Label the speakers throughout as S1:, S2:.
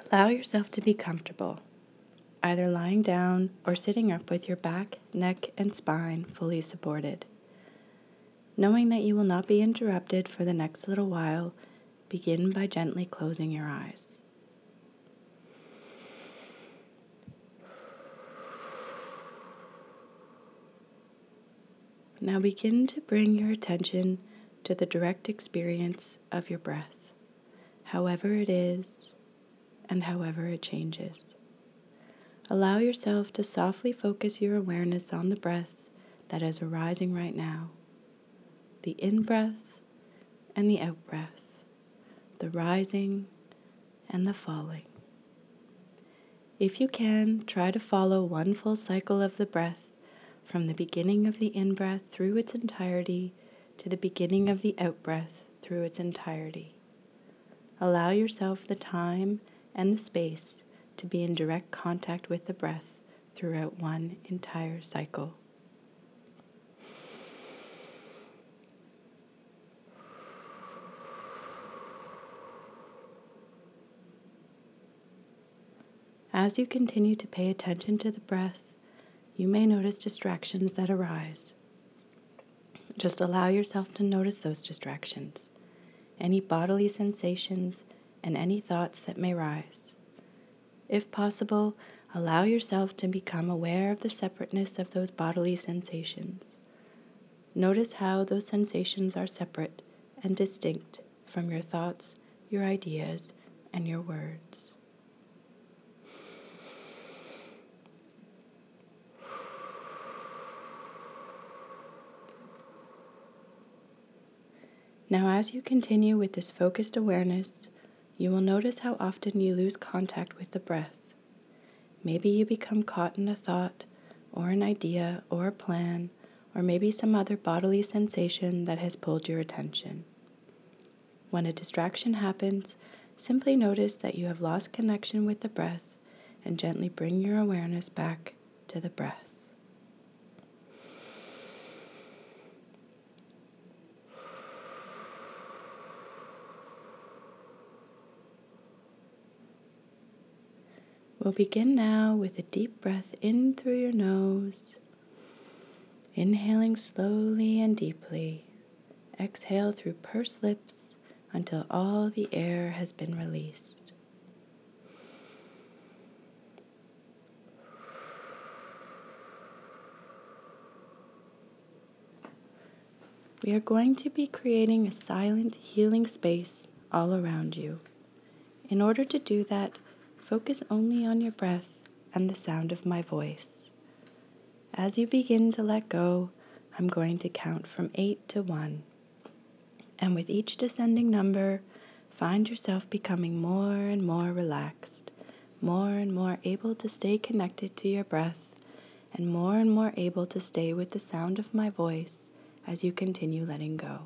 S1: Allow yourself to be comfortable, either lying down or sitting up with your back, neck, and spine fully supported. Knowing that you will not be interrupted for the next little while, begin by gently closing your eyes. Now begin to bring your attention to the direct experience of your breath, however it is and however it changes. Allow yourself to softly focus your awareness on the breath that is arising right now, the in-breath and the out-breath, the rising and the falling. If you can, try to follow one full cycle of the breath from the beginning of the in-breath through its entirety to the beginning of the out-breath through its entirety. Allow yourself the time and the space to be in direct contact with the breath throughout one entire cycle. As you continue to pay attention to the breath, you may notice distractions that arise. Just allow yourself to notice those distractions, any bodily sensations, and any thoughts that may rise. If possible, allow yourself to become aware of the separateness of those bodily sensations. Notice how those sensations are separate and distinct from your thoughts, your ideas, and your words. Now, as you continue with this focused awareness, you will notice how often you lose contact with the breath. Maybe you become caught in a thought, or an idea, or a plan, or maybe some other bodily sensation that has pulled your attention. When a distraction happens, simply notice that you have lost connection with the breath and gently bring your awareness back to the breath. We'll begin now with a deep breath in through your nose, inhaling slowly and deeply. Exhale through pursed lips until all the air has been released. We are going to be creating a silent, healing space all around you. In order to do that, focus only on your breath and the sound of my voice. As you begin to let go, I'm going to count from 8 to 1. And with each descending number, find yourself becoming more and more relaxed, more and more able to stay connected to your breath, and more able to stay with the sound of my voice as you continue letting go.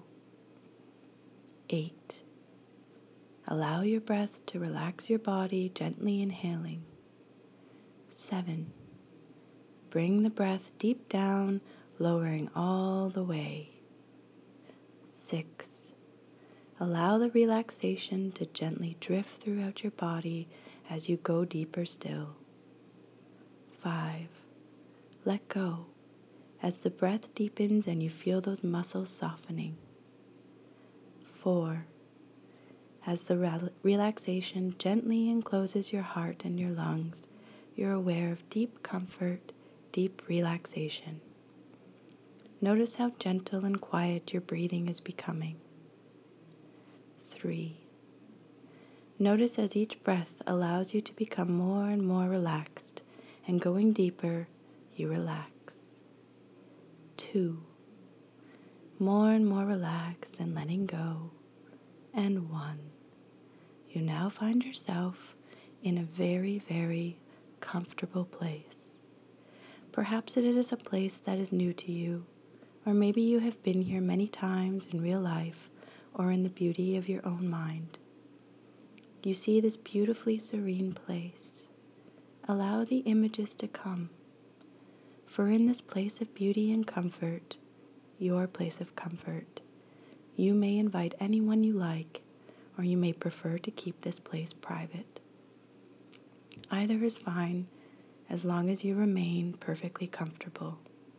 S1: 8. Allow your breath to relax your body, gently inhaling. 7. Bring the breath deep down, lowering all the way. 6. Allow the relaxation to gently drift throughout your body as you go deeper still. 5. Let go as the breath deepens and you feel those muscles softening. 4. As the relaxation gently encloses your heart and your lungs, you're aware of deep comfort, deep relaxation. Notice how gentle and quiet your breathing is becoming. 3. Notice as each breath allows you to become more and more relaxed, and going deeper, you relax. 2. More and more relaxed and letting go. And 1. You now find yourself in a very, very comfortable place. Perhaps it is a place that is new to you, or maybe you have been here many times in real life or in the beauty of your own mind. You see this beautifully serene place. Allow the images to come, for in this place of beauty and comfort, your place of comfort, you may invite anyone you like, or you may prefer to keep this place private. Either is fine as long as you remain perfectly comfortable.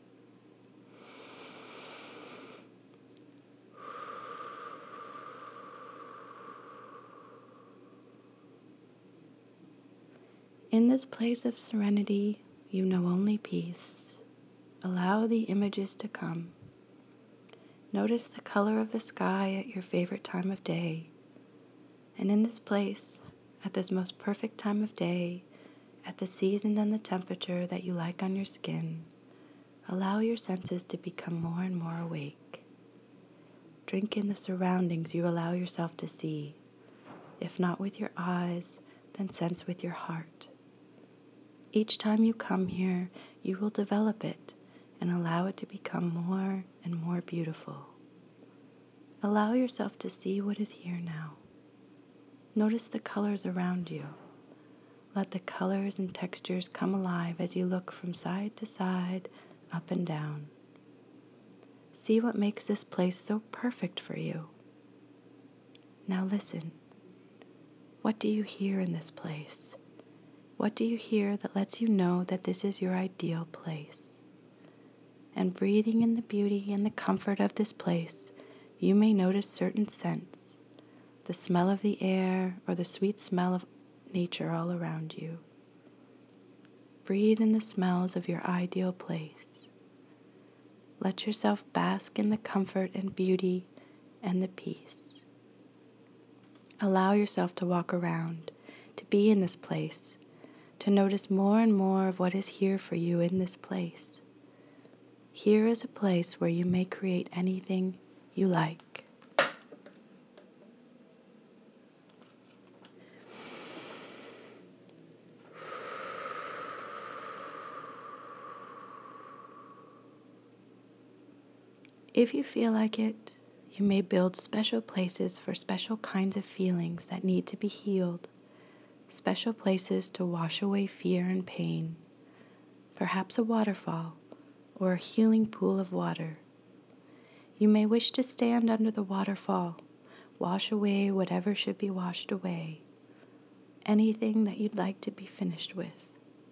S1: In this place of serenity, you know only peace. Allow the images to come. Notice the color of the sky at your favorite time of day. And in this place, at this most perfect time of day, at the season and the temperature that you like on your skin, allow your senses to become more and more awake. Drink in the surroundings you allow yourself to see. If not with your eyes, then sense with your heart. Each time you come here, you will develop it and allow it to become more and more beautiful. Allow yourself to see what is here now. Notice the colors around you. Let the colors and textures come alive as you look from side to side, up and down. See what makes this place so perfect for you. Now listen. What do you hear in this place? What do you hear that lets you know that this is your ideal place? And breathing in the beauty and the comfort of this place, you may notice certain scents, the smell of the air or the sweet smell of nature all around you. Breathe in the smells of your ideal place. Let yourself bask in the comfort and beauty and the peace. Allow yourself to walk around, to be in this place, to notice more and more of what is here for you in this place. Here is a place where you may create anything you like. If you feel like it, you may build special places for special kinds of feelings that need to be healed, special places to wash away fear and pain, perhaps a waterfall or a healing pool of water. You may wish to stand under the waterfall, wash away whatever should be washed away, anything that you'd like to be finished with.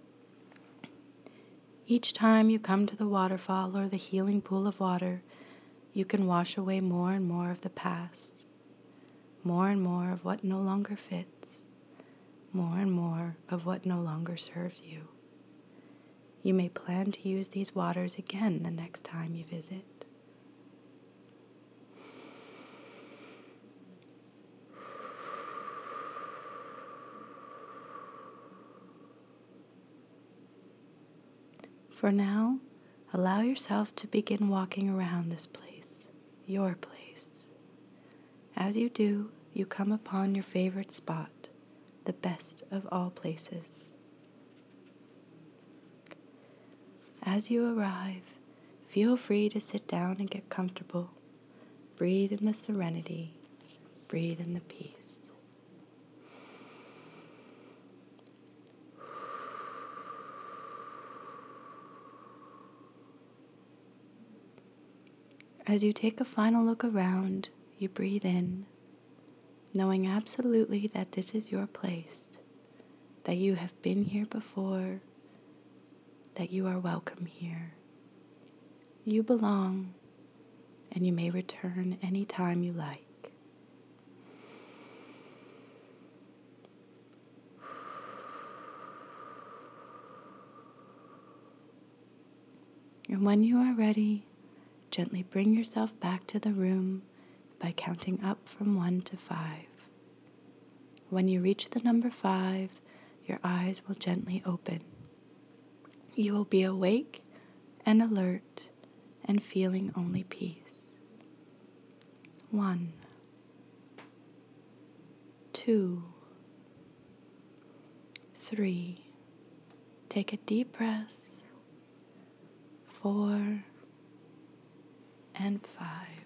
S1: Each time you come to the waterfall or the healing pool of water, you can wash away more and more of the past, more and more of what no longer fits, more and more of what no longer serves you. You may plan to use these waters again the next time you visit. For now, allow yourself to begin walking around this place, your place. As you do, you come upon your favorite spot, the best of all places. As you arrive, feel free to sit down and get comfortable. Breathe in the serenity, breathe in the peace. As you take a final look around, you breathe in, knowing absolutely that this is your place, that you have been here before, that you are welcome here. You belong, and you may return any time you like. And when you are ready, gently bring yourself back to the room by counting up from 1 to 5. When you reach the number 5, your eyes will gently open. You will be awake and alert and feeling only peace. 1, 2, 3. Take a deep breath. 4 and 5.